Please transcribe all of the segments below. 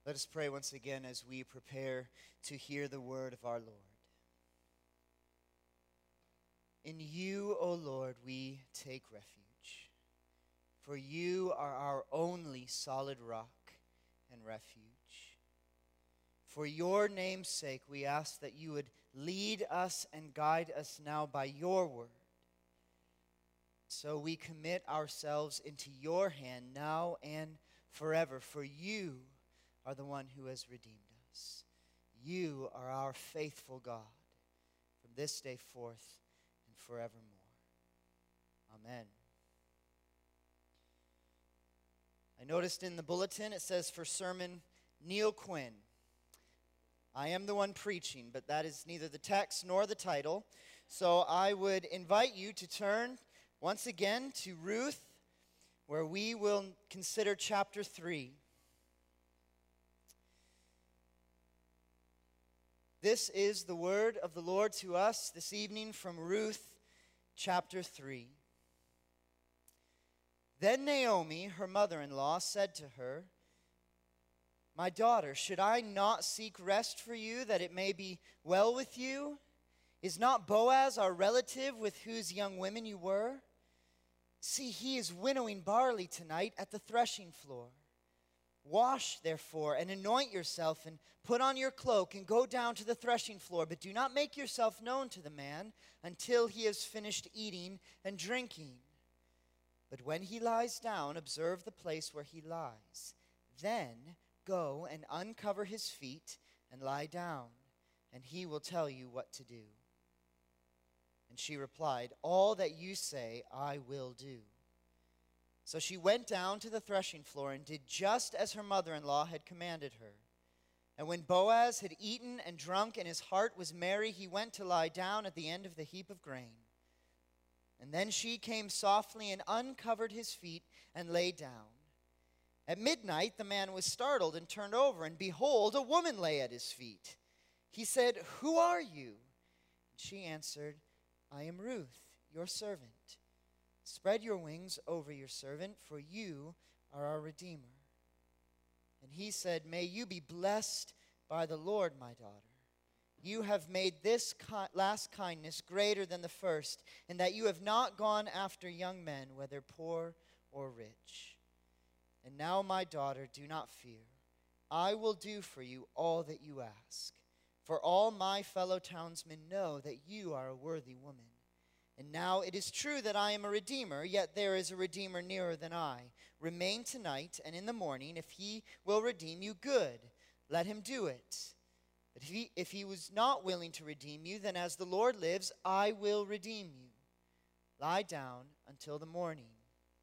Let us pray once again as we prepare to hear the word of our Lord. In you, O Lord, we take refuge, for you are our only solid rock and refuge. For your name's sake, we ask that you would lead us and guide us now by your word. So we commit ourselves into your hand now and forever, for you are the one who has redeemed us. You are our faithful God from this day forth and forevermore. Amen. I noticed in the bulletin it says for sermon Neil Quinn. I am the one preaching, but that is neither the text nor the title. So I would invite you to turn once again to Ruth, where we will consider chapter 3. This is the word of the Lord to us this evening from Ruth chapter 3. Then Naomi, her mother-in-law, said to her, "My daughter, should I not seek rest for you, that it may be well with you? Is not Boaz our relative with whose young women you were? See, he is winnowing barley tonight at the threshing floor. Wash, therefore, and anoint yourself, and put on your cloak, and go down to the threshing floor. But do not make yourself known to the man until he has finished eating and drinking. But when he lies down, observe the place where he lies. Then go and uncover his feet and lie down, and he will tell you what to do." And she replied, "All that you say I will do." So she went down to the threshing floor and did just as her mother-in-law had commanded her. And when Boaz had eaten and drunk and his heart was merry, he went to lie down at the end of the heap of grain. And then she came softly and uncovered his feet and lay down. At midnight the man was startled and turned over, and behold, a woman lay at his feet. He said, "Who are you?" And she answered, "I am Ruth, your servant. Spread your wings over your servant, for you are our Redeemer." And he said, "May you be blessed by the Lord, my daughter. You have made this last kindness greater than the first, in that you have not gone after young men, whether poor or rich. And now, my daughter, do not fear. I will do for you all that you ask. For all my fellow townsmen know that you are a worthy woman. And now it is true that I am a redeemer, yet there is a redeemer nearer than I. Remain tonight, and in the morning, if he will redeem you, good. Let him do it. But if he was not willing to redeem you, then as the Lord lives, I will redeem you. Lie down until the morning."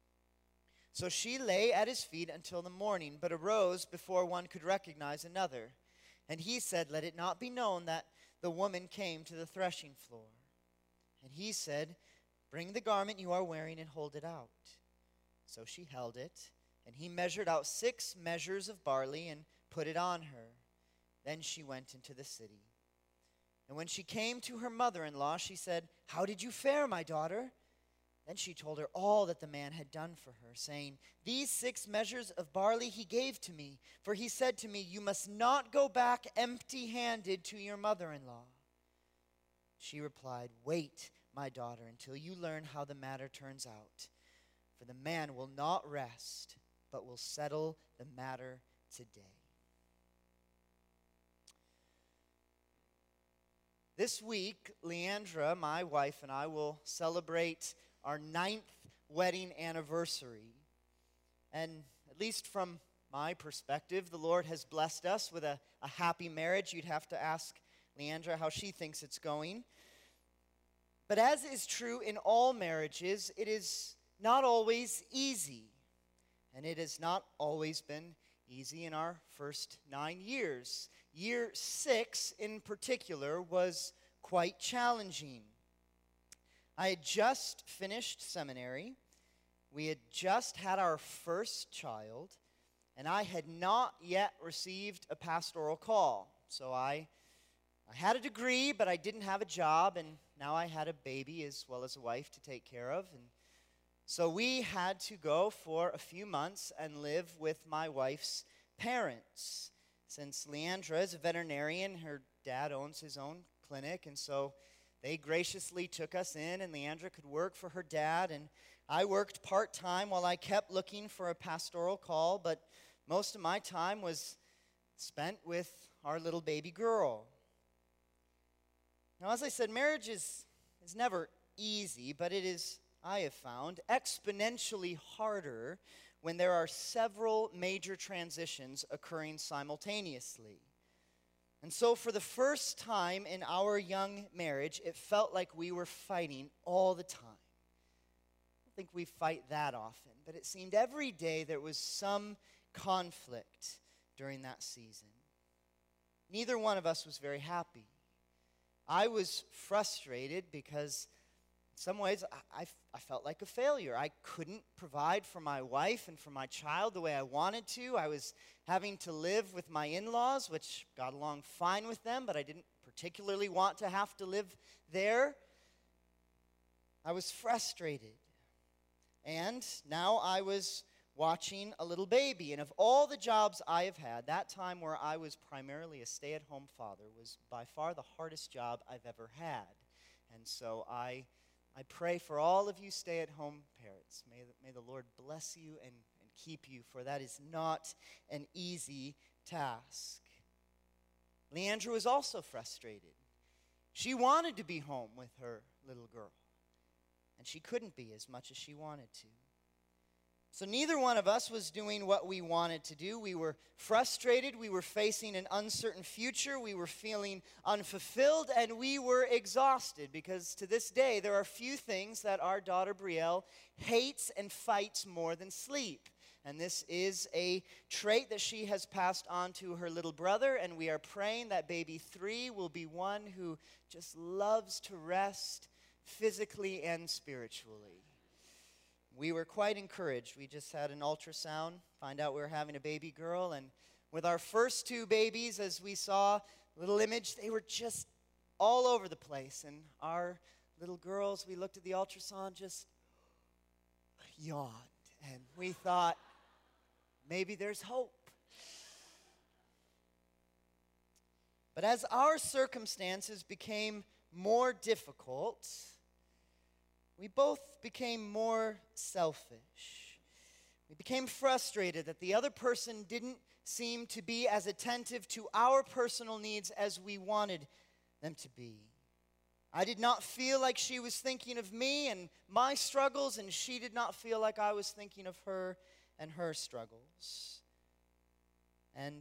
So she lay at his feet until the morning, but arose before one could recognize another. And he said, "Let it not be known that the woman came to the threshing floor." And he said, "Bring the garment you are wearing and hold it out." So she held it, and he measured out 6 measures of barley and put it on her. Then she went into the city. And when she came to her mother-in-law, she said, "How did you fare, my daughter?" Then she told her all that the man had done for her, saying, "These 6 measures of barley he gave to me, for he said to me, 'You must not go back empty-handed to your mother-in-law.'" She replied, "Wait, my daughter, until you learn how the matter turns out. For the man will not rest, but will settle the matter today." This week, Leandra, my wife, and I will celebrate our 9th wedding anniversary. And at least from my perspective, the Lord has blessed us with a happy marriage. You'd have to ask Leandra how she thinks it's going. But as is true in all marriages, it is not always easy. And it has not always been easy in our first 9 years. Year 6 in particular was quite challenging. I had just finished seminary. We had just had our first child, and I had not yet received a pastoral call. So I had a degree, but I didn't have a job, and now I had a baby as well as a wife to take care of. And so we had to go for a few months and live with my wife's parents. since Leandra is a veterinarian, her dad owns his own clinic, and so they graciously took us in, and Leandra could work for her dad, and I worked part-time while I kept looking for a pastoral call, but most of my time was spent with our little baby girl. Now, as I said, marriage is never easy, but it is, I have found, exponentially harder when there are several major transitions occurring simultaneously. And so for the first time in our young marriage, it felt like we were fighting all the time. I don't think we fight that often, but it seemed every day there was some conflict during that season. Neither one of us was very happy. I was frustrated because in some ways I felt like a failure. I couldn't provide for my wife and for my child the way I wanted to. I was having to live with my in-laws, which got along fine with them, but I didn't particularly want to have to live there. I was frustrated. And now I was watching a little baby. And of all the jobs I have had, that time where I was primarily a stay-at-home father was by far the hardest job I've ever had. And so I pray for all of you stay-at-home parents. May the Lord bless you and keep you, for that is not an easy task. Leandra was also frustrated. She wanted to be home with her little girl, and she couldn't be as much as she wanted to. So neither one of us was doing what we wanted to do. We were frustrated. We were facing an uncertain future. We were feeling unfulfilled, and we were exhausted because to this day there are few things that our daughter Brielle hates and fights more than sleep. And this is a trait that she has passed on to her little brother, and we are praying that baby 3 will be one who just loves to rest physically and spiritually. We were quite encouraged. We just had an ultrasound, find out we were having a baby girl, and with our first 2 babies, as we saw little image, they were just all over the place. And our little girls, we looked at the ultrasound, just yawned, and we thought, maybe there's hope. But as our circumstances became more difficult, we both became more selfish. We became frustrated that the other person didn't seem to be as attentive to our personal needs as we wanted them to be. I did not feel like she was thinking of me and my struggles, and she did not feel like I was thinking of her and her struggles. And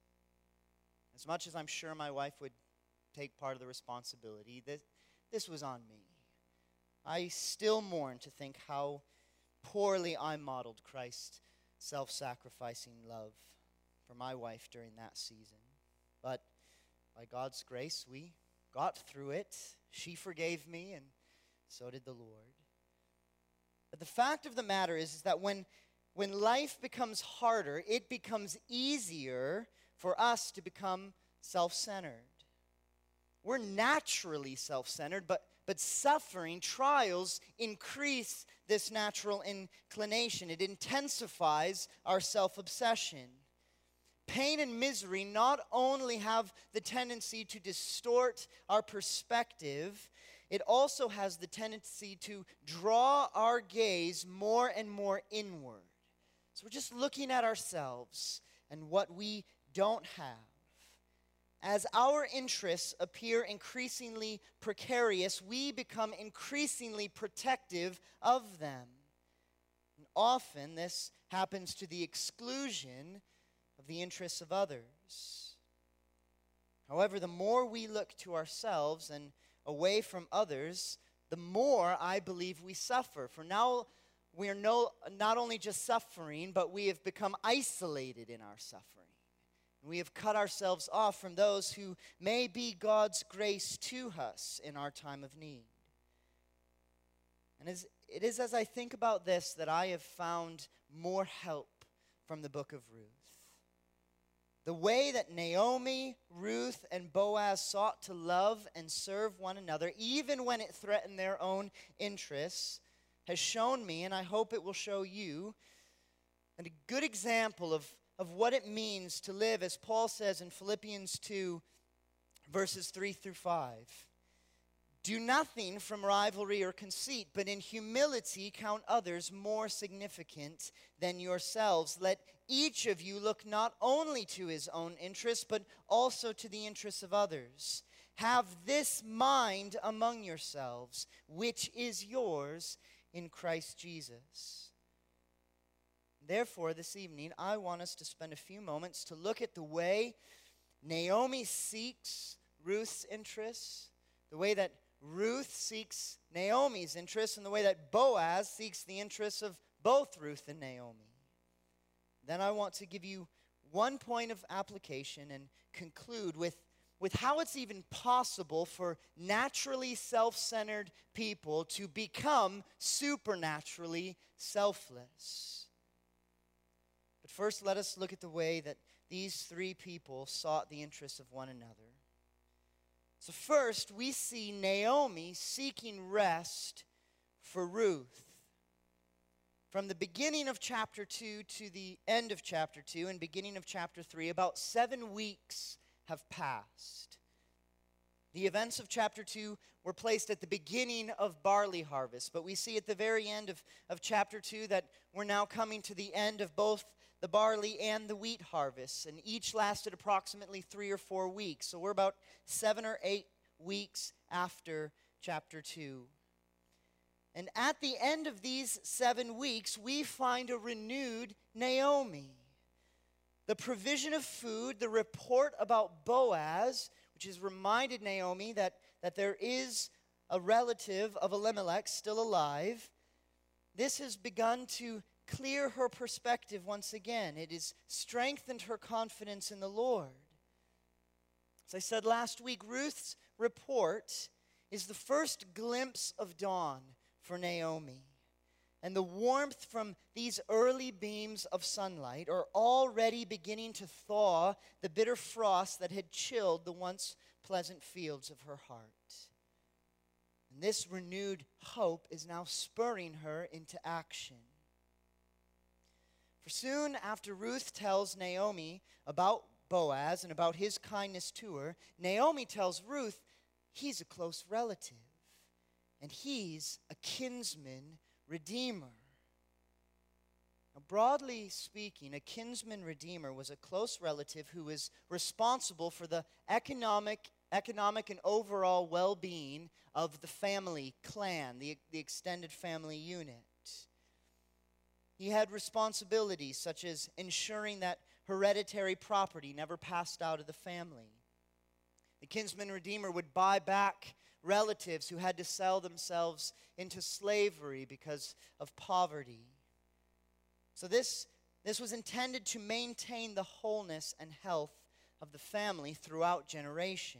as much as I'm sure my wife would take part of the responsibility, this was on me. I still mourn to think how poorly I modeled Christ's self-sacrificing love for my wife during that season. But by God's grace, we got through it. She forgave me, and so did the Lord. But the fact of the matter is that when life becomes harder, it becomes easier for us to become self-centered. We're naturally self-centered, but suffering, trials increase this natural inclination. It intensifies our self-obsession. Pain and misery not only have the tendency to distort our perspective, it also has the tendency to draw our gaze more and more inward. So we're just looking at ourselves and what we don't have. As our interests appear increasingly precarious, we become increasingly protective of them. And often this happens to the exclusion of the interests of others. However, the more we look to ourselves and away from others, the more I believe we suffer. For now, we are not only just suffering, but we have become isolated in our suffering. We have cut ourselves off from those who may be God's grace to us in our time of need. And it is as I think about this that I have found more help from the book of Ruth. The way that Naomi, Ruth, and Boaz sought to love and serve one another, even when it threatened their own interests, has shown me, and I hope it will show you, and a good example of of what it means to live, as Paul says in Philippians 2, verses 3 through 5. Do nothing from rivalry or conceit, but in humility count others more significant than yourselves. Let each of you look not only to his own interests, but also to the interests of others. Have this mind among yourselves, which is yours in Christ Jesus. Therefore, this evening, I want us to spend a few moments to look at the way Naomi seeks Ruth's interests, the way that Ruth seeks Naomi's interests, and the way that Boaz seeks the interests of both Ruth and Naomi. Then I want to give you one point of application and conclude with how it's even possible for naturally self-centered people to become supernaturally selfless. But first, let us look at the way that these three people sought the interests of one another. So first, we see Naomi seeking rest for Ruth. From the beginning of chapter 2 to the end of chapter 2 and beginning of chapter 3, about 7 weeks have passed. The events of chapter 2 were placed at the beginning of barley harvest, but we see at the very end of chapter 2 that we're now coming to the end of both the barley and the wheat harvests, and each lasted approximately 3 or 4 weeks. So we're about 7 or 8 weeks after chapter 2. And at the end of these 7 weeks, we find a renewed Naomi. The provision of food, the report about Boaz, which has reminded Naomi that there is a relative of Elimelech still alive, this has begun to clear her perspective once again. It has strengthened her confidence in the Lord. As I said last week, Ruth's report is the first glimpse of dawn for Naomi. And the warmth from these early beams of sunlight are already beginning to thaw the bitter frost that had chilled the once pleasant fields of her heart. And this renewed hope is now spurring her into action. For soon after Ruth tells Naomi about Boaz and about his kindness to her, Naomi tells Ruth he's a close relative and he's a kinsman redeemer. Now, broadly speaking, a kinsman redeemer was a close relative who was responsible for the economic and overall well-being of the family clan, the extended family unit. He had responsibilities such as ensuring that hereditary property never passed out of the family. The kinsman redeemer would buy back relatives who had to sell themselves into slavery because of poverty. So this was intended to maintain the wholeness and health of the family throughout generations.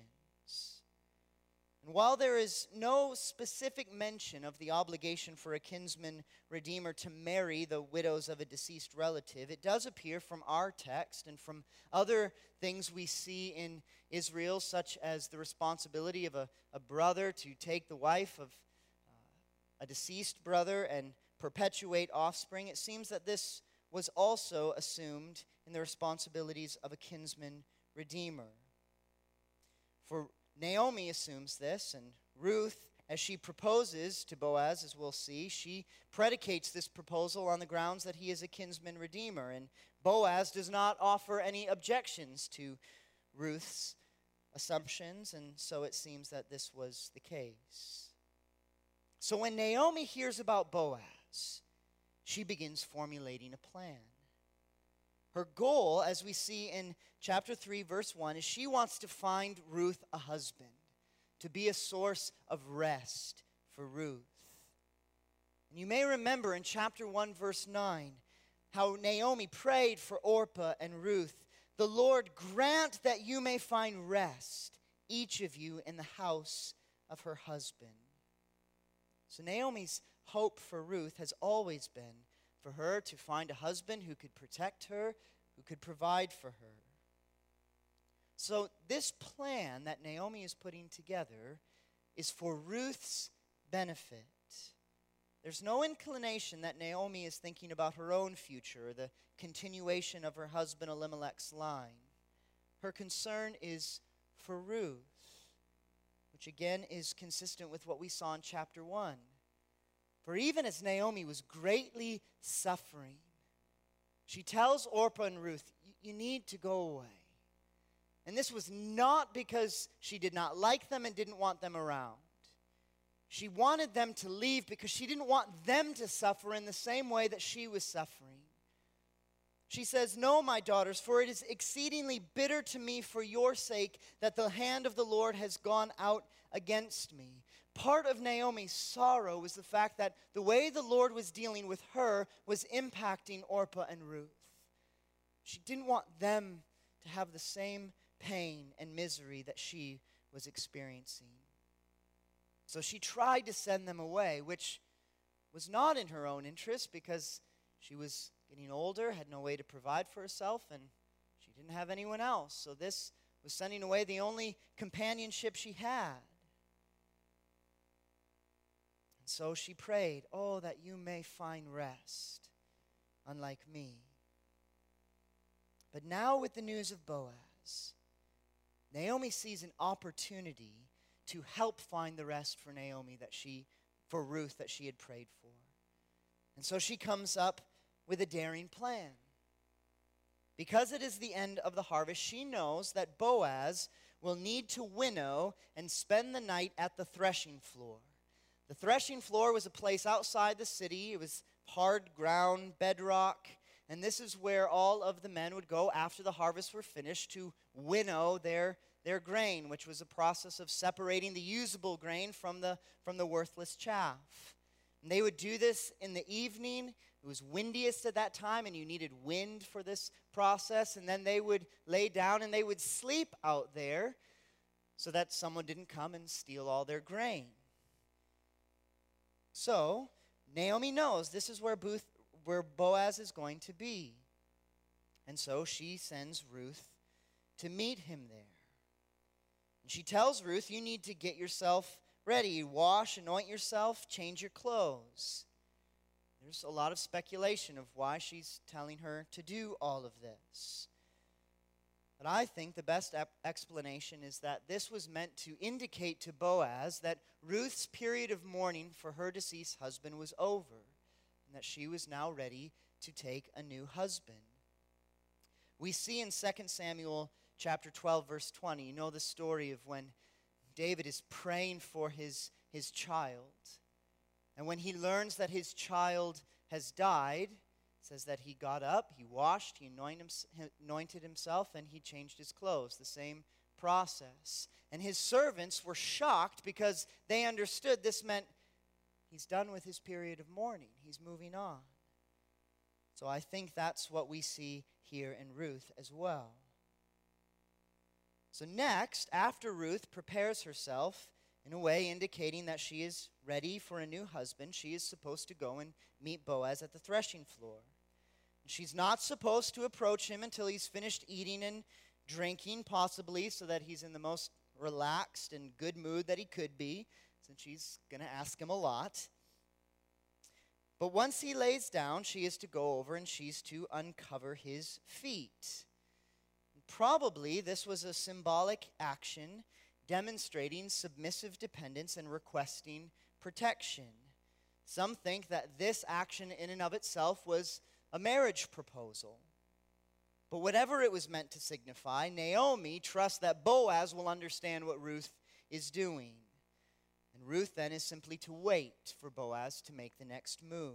And while there is no specific mention of the obligation for a kinsman redeemer to marry the widows of a deceased relative, it does appear from our text and from other things we see in Israel, such as the responsibility of a brother to take the wife of a deceased brother and perpetuate offspring. It seems that this was also assumed in the responsibilities of a kinsman redeemer. For Naomi assumes this, and Ruth, as she proposes to Boaz, as we'll see, she predicates this proposal on the grounds that he is a kinsman redeemer, and Boaz does not offer any objections to Ruth's assumptions, and so it seems that this was the case. So when Naomi hears about Boaz, she begins formulating a plan. Her goal, as we see in chapter 3, verse 1, is she wants to find Ruth a husband, to be a source of rest for Ruth. And you may remember in chapter 1, verse 9, how Naomi prayed for Orpah and Ruth, "The Lord grant that you may find rest, each of you in the house of her husband." So Naomi's hope for Ruth has always been for her to find a husband who could protect her, who could provide for her. So this plan that Naomi is putting together is for Ruth's benefit. there's no inclination that Naomi is thinking about her own future or the continuation of her husband Elimelech's line. Her concern is for Ruth, which again is consistent with what we saw in chapter 1. For even as Naomi was greatly suffering, she tells Orpah and Ruth, you need to go away. And this was not because she did not like them and didn't want them around. She wanted them to leave because she didn't want them to suffer in the same way that she was suffering. She says, no, my daughters, for it is exceedingly bitter to me for your sake that the hand of the Lord has gone out against me. Part of Naomi's sorrow was the fact that the way the Lord was dealing with her was impacting Orpah and Ruth. She didn't want them to have the same pain and misery that she was experiencing. So she tried to send them away, which was not in her own interest because she was getting older, had no way to provide for herself, and she didn't have anyone else. So this was sending away the only companionship she had. And so she prayed, oh, that you may find rest, unlike me. But now with the news of Boaz, Naomi sees an opportunity to help find the rest for for Ruth that she had prayed for. And so she comes up with a daring plan. Because it is the end of the harvest, she knows that Boaz will need to winnow and spend the night at the threshing floor. The threshing floor was a place outside the city. It was hard ground, bedrock, and this is where all of the men would go after the harvest were finished to winnow their grain, which was a process of separating the usable grain from the worthless chaff. And they would do this in the evening. It was windiest at that time, and you needed wind for this process. And then they would lay down and they would sleep out there so that someone didn't come and steal all their grain. So Naomi knows this is where Boaz is going to be. And so she sends Ruth to meet him there. And she tells Ruth, you need to get yourself ready. Wash, anoint yourself, change your clothes. There's a lot of speculation of why she's telling her to do all of this. But I think the best explanation is that this was meant to indicate to Boaz that Ruth's period of mourning for her deceased husband was over, and that she was now ready to take a new husband. We see in 2 Samuel chapter 12, verse 20, you know the story of when David is praying for his child. And when he learns that his child has died, it says that he got up, he washed, he anointed himself, and he changed his clothes. The same process. And his servants were shocked because they understood this meant he's done with his period of mourning. He's moving on. So I think that's what we see here in Ruth as well. So next, after Ruth prepares herself in a way indicating that she is ready for a new husband, she is supposed to go and meet Boaz at the threshing floor. And she's not supposed to approach him until he's finished eating and drinking, possibly so that he's in the most relaxed and good mood that he could be, since she's going to ask him a lot. But once he lays down, she is to go over and she's to uncover his feet. Probably this was a symbolic action demonstrating submissive dependence and requesting protection. Some think that this action in and of itself was a marriage proposal. But whatever it was meant to signify, Naomi trusts that Boaz will understand what Ruth is doing. And Ruth then is simply to wait for Boaz to make the next move.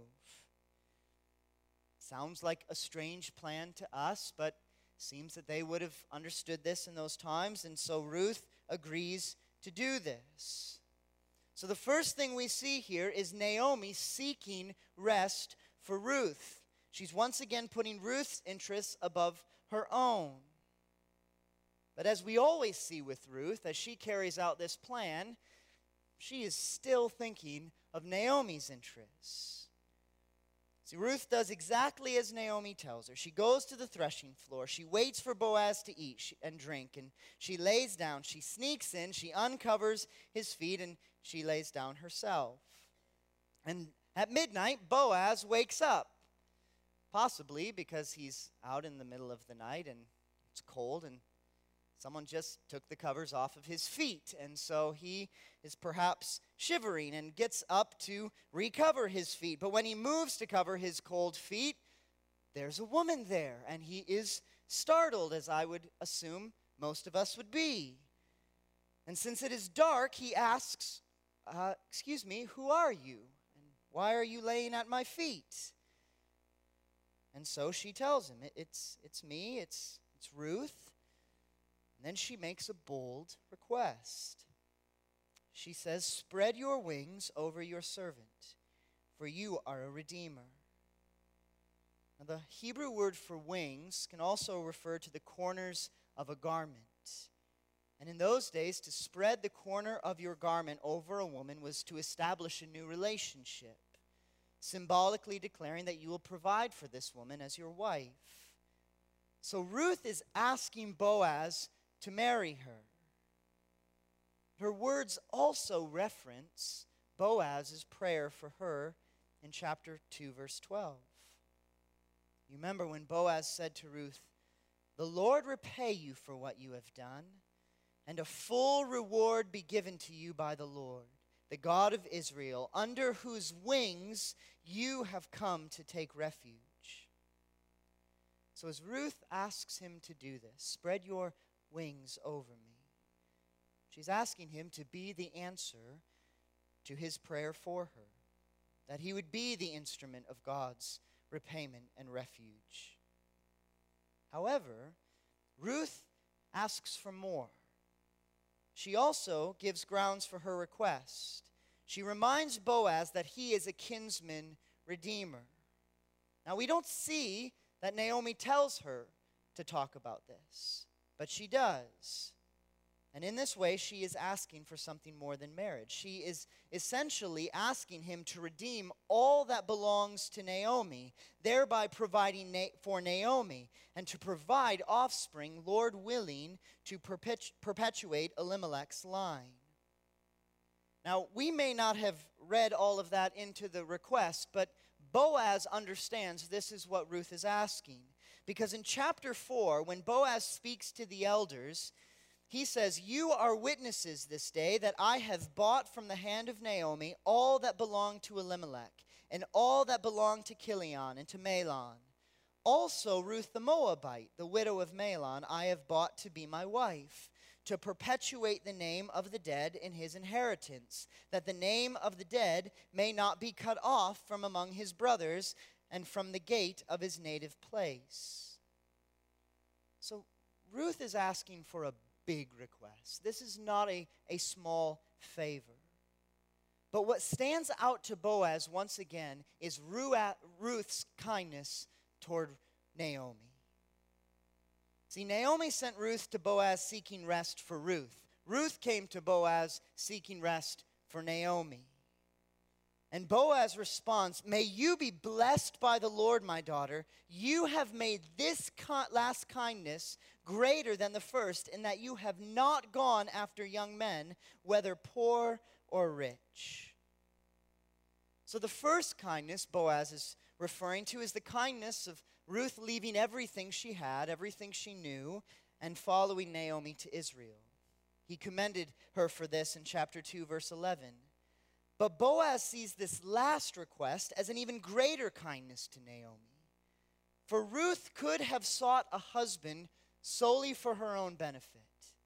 Sounds like a strange plan to us, but seems that they would have understood this in those times, and so Ruth agrees to do this. So the first thing we see here is Naomi seeking rest for Ruth. She's once again putting Ruth's interests above her own. But as we always see with Ruth, as she carries out this plan, she is still thinking of Naomi's interests. See, Ruth does exactly as Naomi tells her. She goes to the threshing floor. She waits for Boaz to eat and drink, and she lays down. She sneaks in. She uncovers his feet, and she lays down herself. And At midnight, Boaz wakes up, possibly because he's out in the middle of the night and it's cold and someone just took the covers off of his feet. And so he is perhaps shivering and gets up to recover his feet. But when he moves to cover his cold feet, there's a woman there, and he is startled, as I would assume most of us would be. And since it is dark, he asks, excuse me, who are you? And why are you laying at my feet? And so she tells him, it's me, it's Ruth. And then she makes a bold request. She says, spread your wings over your servant, for you are a redeemer. Now, the Hebrew word for wings can also refer to the corners of a garment. And in those days, to spread the corner of your garment over a woman was to establish a new relationship, symbolically declaring that you will provide for this woman as your wife. So Ruth is asking Boaz to marry her. Her words also reference Boaz's prayer for her in chapter 2, verse 12. You remember when Boaz said to Ruth, the Lord repay you for what you have done, and a full reward be given to you by the Lord, the God of Israel, under whose wings you have come to take refuge. So as Ruth asks him to do this, spread your wings over me, she's asking him to be the answer to his prayer for her, that he would be the instrument of God's repayment and refuge. However, Ruth asks for more. She also gives grounds for her request. She reminds Boaz that he is a kinsman redeemer. Now, we don't see that Naomi tells her to talk about this, but she does. And in this way, she is asking for something more than marriage. She is essentially asking him to redeem all that belongs to Naomi, thereby providing for Naomi and to provide offspring, Lord willing, to perpetuate Elimelech's line. Now, we may not have read all of that into the request, but Boaz understands this is what Ruth is asking. Because in chapter 4, when Boaz speaks to the elders, he says, you are witnesses this day that I have bought from the hand of Naomi all that belonged to Elimelech, and all that belonged to Chilion and to Mahlon. Also Ruth the Moabite, the widow of Mahlon, I have bought to be my wife, to perpetuate the name of the dead in his inheritance, that the name of the dead may not be cut off from among his brothers and from the gate of his native place. So Ruth is asking for a big request. This is not a small favor. But what stands out to Boaz once again is Ruth's kindness toward Naomi. See, Naomi sent Ruth to Boaz seeking rest for Ruth. Ruth came to Boaz seeking rest for Naomi. And Boaz responds, may you be blessed by the Lord, my daughter. You have made this last kindness greater than the first, in that you have not gone after young men, whether poor or rich. So the first kindness Boaz is referring to is the kindness of Ruth leaving everything she had, everything she knew, and following Naomi to Israel. He commended her for this in chapter 2, verse 11. But Boaz sees this last request as an even greater kindness to Naomi. For Ruth could have sought a husband solely for her own benefit.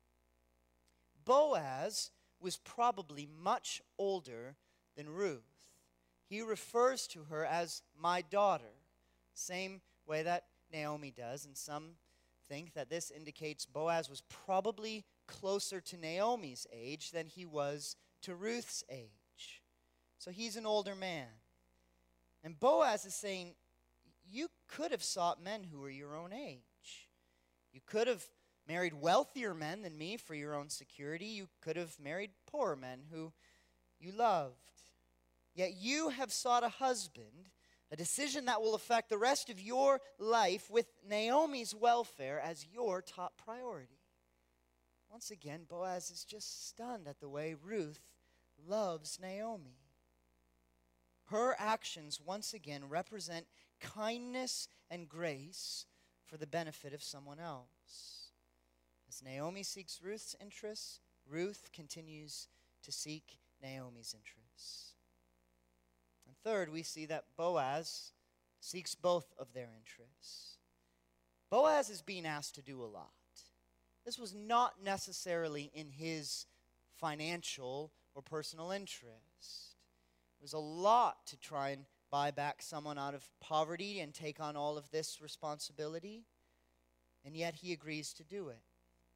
Boaz was probably much older than Ruth. He refers to her as my daughter, same way that Naomi does, and some think that this indicates Boaz was probably closer to Naomi's age than he was to Ruth's age. So he's an older man. And Boaz is saying, you could have sought men who were your own age. You could have married wealthier men than me for your own security. You could have married poorer men who you loved. Yet you have sought a husband, a decision that will affect the rest of your life, with Naomi's welfare as your top priority. Once again, Boaz is just stunned at the way Ruth loves Naomi. her actions once again represent kindness and grace for the benefit of someone else. As Naomi seeks Ruth's interests, Ruth continues to seek Naomi's interests. And third, we see that Boaz seeks both of their interests. Boaz is being asked to do a lot. This was not necessarily in his financial or personal interest. It was a lot to try and buy back someone out of poverty and take on all of this responsibility, and yet he agrees to do it.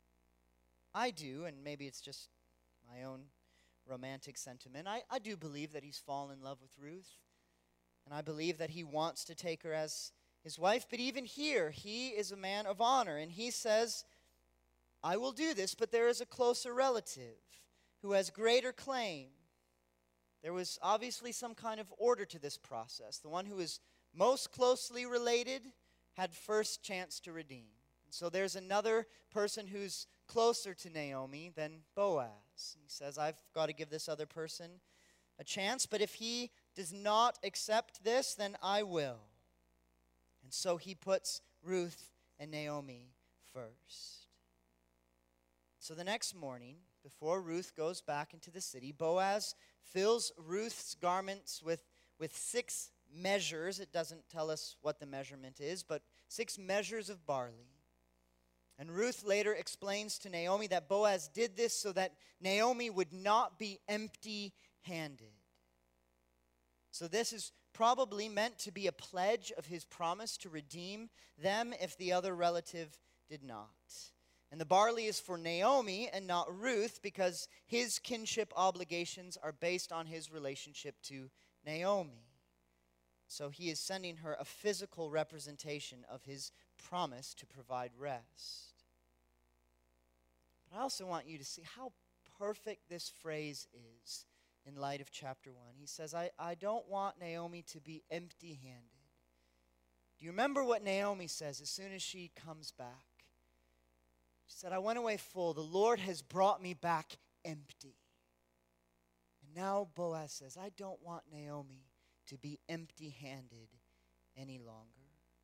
I do, and maybe it's just my own romantic sentiment, I do believe that he's fallen in love with Ruth, and I believe that he wants to take her as his wife, but even here, he is a man of honor, and he says, I will do this, but there is a closer relative who has greater claim. There was obviously some kind of order to this process. The one who is most closely related had first chance to redeem. And so there's another person who's closer to Naomi than Boaz. He says, I've got to give this other person a chance, but if he does not accept this, then I will. And so he puts Ruth and Naomi first. So the next morning, before Ruth goes back into the city, Boaz fills Ruth's garments with 6 measures. It doesn't tell us what the measurement is, but 6 measures of barley. And Ruth later explains to Naomi that Boaz did this so that Naomi would not be empty-handed. So this is probably meant to be a pledge of his promise to redeem them if the other relative did not. And the barley is for Naomi and not Ruth because his kinship obligations are based on his relationship to Naomi. So he is sending her a physical representation of his promise to provide rest. But I also want you to see how perfect this phrase is in light of chapter 1. He says, I don't want Naomi to be empty-handed. Do you remember what Naomi says as soon as she comes back? She said, I went away full. The Lord has brought me back empty. And now Boaz says, I don't want Naomi to be empty-handed any longer.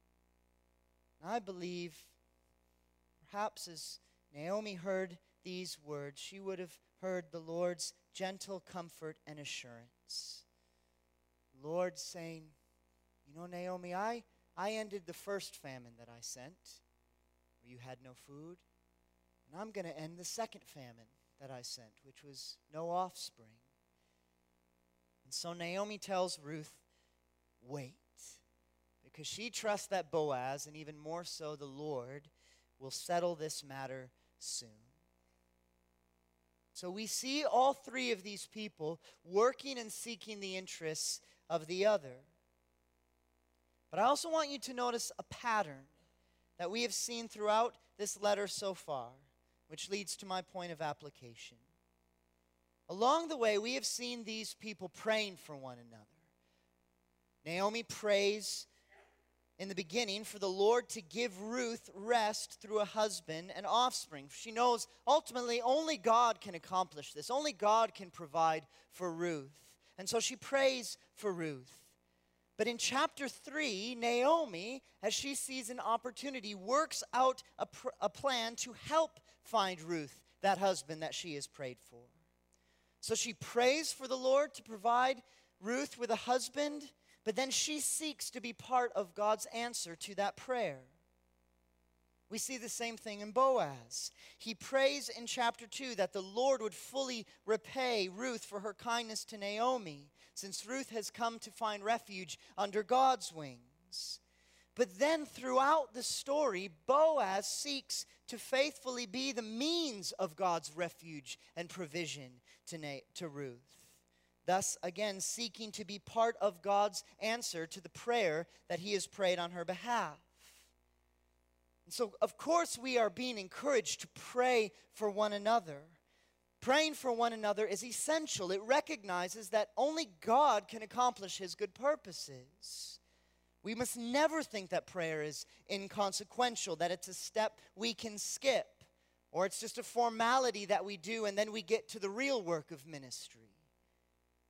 And I believe perhaps as Naomi heard these words, she would have heard the Lord's gentle comfort and assurance. The Lord saying, you know, Naomi, I ended the first famine that I sent, where you had no food. And I'm going to end the second famine that I sent, which was no offspring. And so Naomi tells Ruth, wait, because she trusts that Boaz, and even more so the Lord, will settle this matter soon. So we see all 3 of these people working and seeking the interests of the other. But I also want you to notice a pattern that we have seen throughout this letter so far, which leads to my point of application. Along the way, we have seen these people praying for one another. Naomi prays in the beginning for the Lord to give Ruth rest through a husband and offspring. She knows ultimately only God can accomplish this. Only God can provide for Ruth. And so she prays for Ruth. But in chapter 3, Naomi, as she sees an opportunity, works out a plan to help find Ruth, that husband that she has prayed for. So she prays for the Lord to provide Ruth with a husband, but then she seeks to be part of God's answer to that prayer. We see the same thing in Boaz. He prays in chapter 2 that the Lord would fully repay Ruth for her kindness to Naomi, since Ruth has come to find refuge under God's wings. But then throughout the story, Boaz seeks to faithfully be the means of God's refuge and provision to Ruth. Thus, again, seeking to be part of God's answer to the prayer that he has prayed on her behalf. And so, of course, we are being encouraged to pray for one another. Praying for one another is essential. It recognizes that only God can accomplish his good purposes. We must never think that prayer is inconsequential, that it's a step we can skip, or it's just a formality that we do and then we get to the real work of ministry.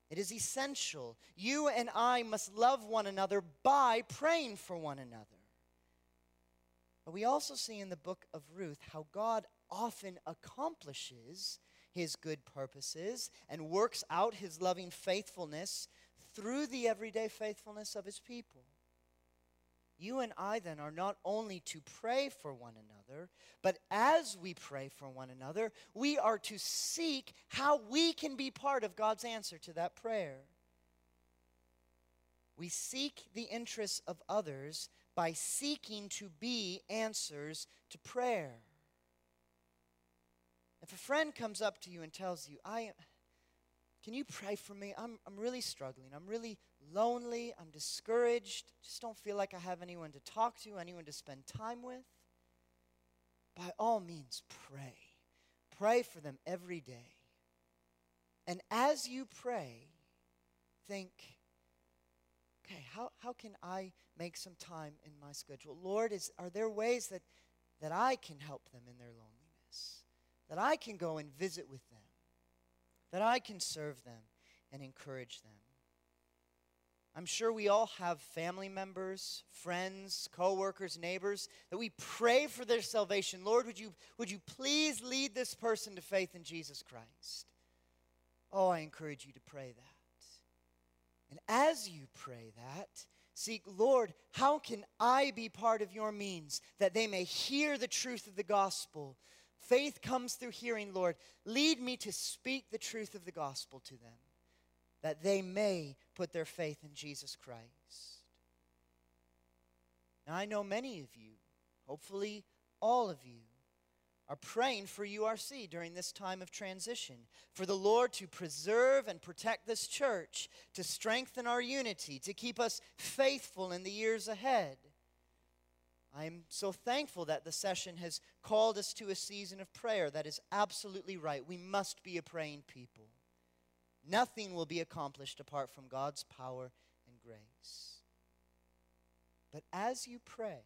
It is essential. You and I must love one another by praying for one another. But we also see in the book of Ruth how God often accomplishes his good purposes and works out his loving faithfulness through the everyday faithfulness of his people. You and I then are not only to pray for one another, but as we pray for one another, we are to seek how we can be part of God's answer to that prayer. We seek the interests of others by seeking to be answers to prayer. If a friend comes up to you and tells you, can you pray for me? I'm really struggling. I'm really lonely. I'm discouraged. Just don't feel like I have anyone to talk to, anyone to spend time with. By all means, pray. Pray for them every day. And as you pray, think, okay, how can I make some time in my schedule? Lord, are there ways that I can help them in their loneliness? That I can go and visit with them? That I can serve them and encourage them? I'm sure we all have family members, friends, co-workers, neighbors that we pray for their salvation. Lord, would you please lead this person to faith in Jesus Christ? Oh, I encourage you to pray that. And as you pray that, seek, Lord, how can I be part of your means that they may hear the truth of the gospel? Faith comes through hearing, Lord. Lead me to speak the truth of the gospel to them, that they may put their faith in Jesus Christ. Now, I know many of you, hopefully all of you, are praying for URC during this time of transition, for the Lord to preserve and protect this church, to strengthen our unity, to keep us faithful in the years ahead. I'm so thankful that the session has called us to a season of prayer. That is absolutely right. We must be a praying people. Nothing will be accomplished apart from God's power and grace. But as you pray,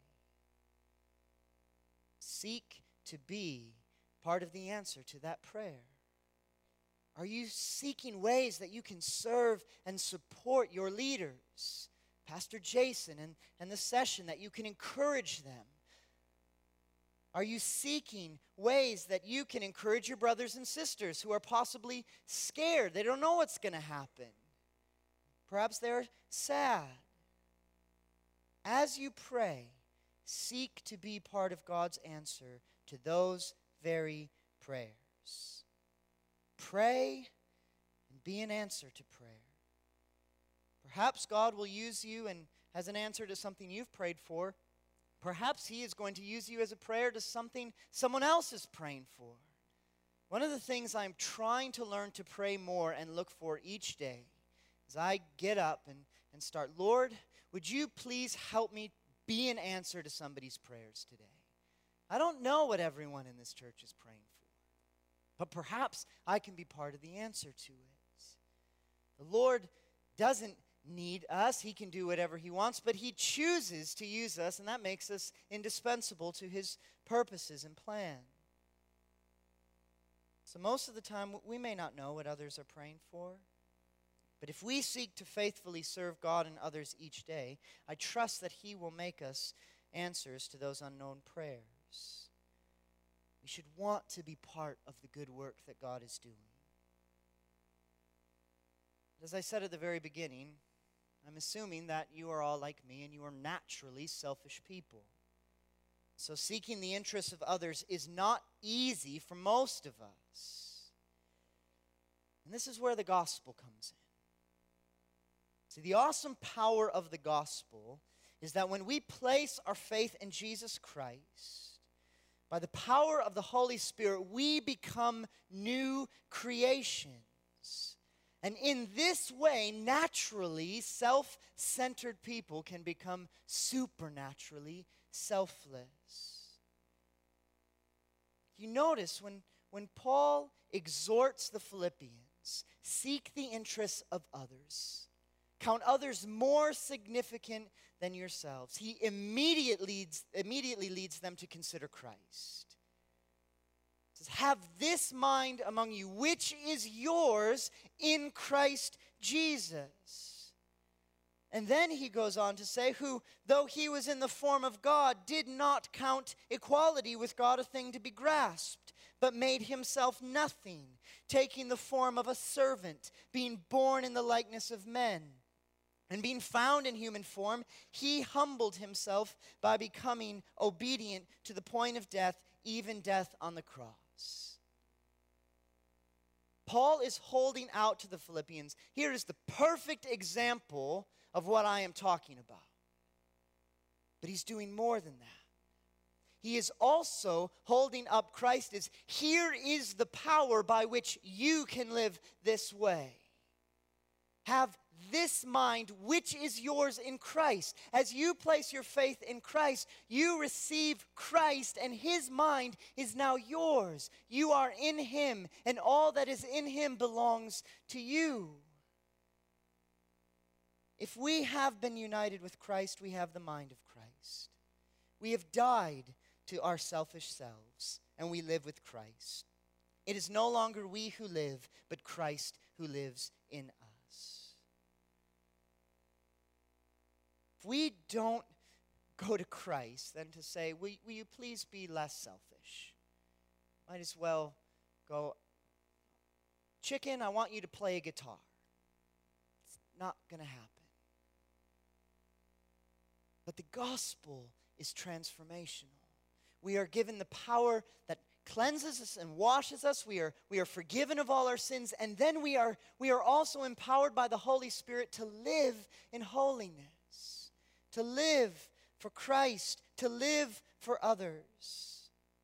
seek to be part of the answer to that prayer. Are you seeking ways that you can serve and support your leaders, Pastor Jason and the session, that you can encourage them? Are you seeking ways that you can encourage your brothers and sisters who are possibly scared? They don't know what's going to happen. Perhaps they're sad. As you pray, seek to be part of God's answer to those very prayers. Pray and be an answer to prayer. Perhaps God will use you and as an answer to something you've prayed for. Perhaps he is going to use you as a prayer to something someone else is praying for. One of the things I'm trying to learn to pray more and look for each day as I get up and start, Lord, would you please help me be an answer to somebody's prayers today? I don't know what everyone in this church is praying for, but perhaps I can be part of the answer to it. The Lord doesn't need us. He can do whatever he wants, but he chooses to use us, and that makes us indispensable to his purposes and plan. So most of the time, we may not know what others are praying for, but if we seek to faithfully serve God and others each day, I trust that he will make us answers to those unknown prayers. We should want to be part of the good work that God is doing. As I said at the very beginning, I'm assuming that you are all like me and you are naturally selfish people. So seeking the interests of others is not easy for most of us. And this is where the gospel comes in. See, the awesome power of the gospel is that when we place our faith in Jesus Christ, by the power of the Holy Spirit, we become new creations. And in this way, naturally, self-centered people can become supernaturally selfless. You notice when Paul exhorts the Philippians, seek the interests of others, count others more significant than yourselves, he immediately leads them to consider Christ. He says, have this mind among you, which is yours in Christ Jesus. And then he goes on to say, who, though he was in the form of God, did not count equality with God a thing to be grasped, but made himself nothing, taking the form of a servant, being born in the likeness of men. And being found in human form, he humbled himself by becoming obedient to the point of death, even death on the cross. Paul is holding out to the Philippians, here is the perfect example of what I am talking about. But he's doing more than that. He is also holding up Christ as, here is the power by which you can live this way. Have this mind which is yours in Christ. As you place your faith in Christ, you receive Christ, and his mind is now yours. You are in him, and all that is in him belongs to you. If we have been united with Christ, we have the mind of Christ. We have died to our selfish selves, and we live with Christ. It is no longer we who live, but Christ who lives in us. If we don't go to Christ, then to say, will you please be less selfish? Might as well go, chicken, I want you to play a guitar. It's not going to happen. But the gospel is transformational. We are given the power that cleanses us and washes us. We are forgiven of all our sins. And then we are also empowered by the Holy Spirit to live in holiness, to live for Christ, to live for others.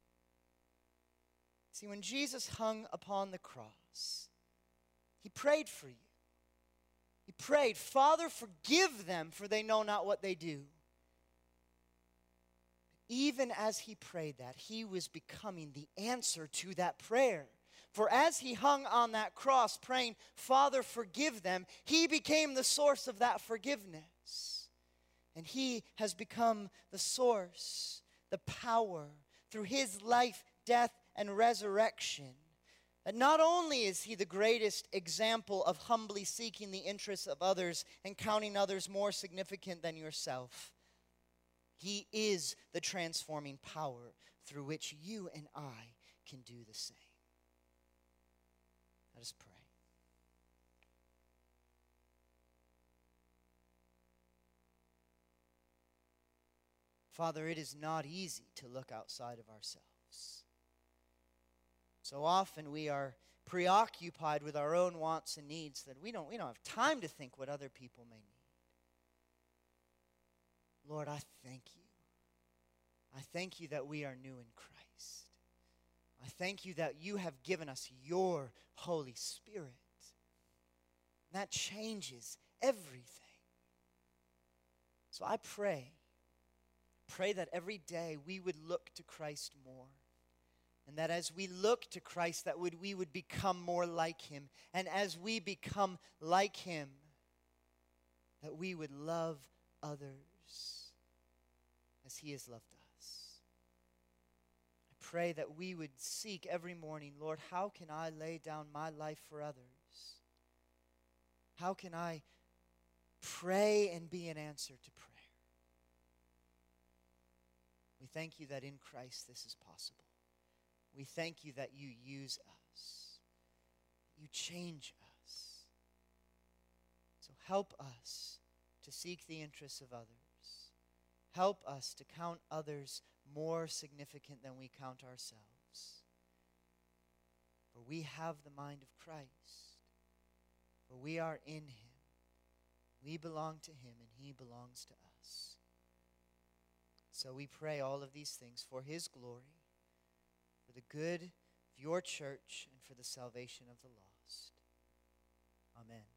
See, when Jesus hung upon the cross, he prayed for you. He prayed, Father, forgive them, for they know not what they do. Even as he prayed that, he was becoming the answer to that prayer. For as he hung on that cross praying, Father, forgive them, he became the source of that forgiveness. And he has become the source, the power, through his life, death, and resurrection. That not only is he the greatest example of humbly seeking the interests of others and counting others more significant than yourself, he is the transforming power through which you and I can do the same. Let us pray. Father, it is not easy to look outside of ourselves. So often we are preoccupied with our own wants and needs that we don't have time to think what other people may need. Lord, I thank you. I thank you that we are new in Christ. I thank you that you have given us your Holy Spirit. That changes everything. So I pray that every day we would look to Christ more. And that as we look to Christ, that we would become more like him. And as we become like him, that we would love others as he has loved us. I pray that we would seek every morning, Lord, how can I lay down my life for others? How can I pray and be an answer to prayer? We thank you that in Christ this is possible. We thank you that you use us. You change us. So help us to seek the interests of others. Help us to count others more significant than we count ourselves. For we have the mind of Christ. For we are in him. We belong to him and he belongs to us. So we pray all of these things for his glory, for the good of your church, and for the salvation of the lost. Amen.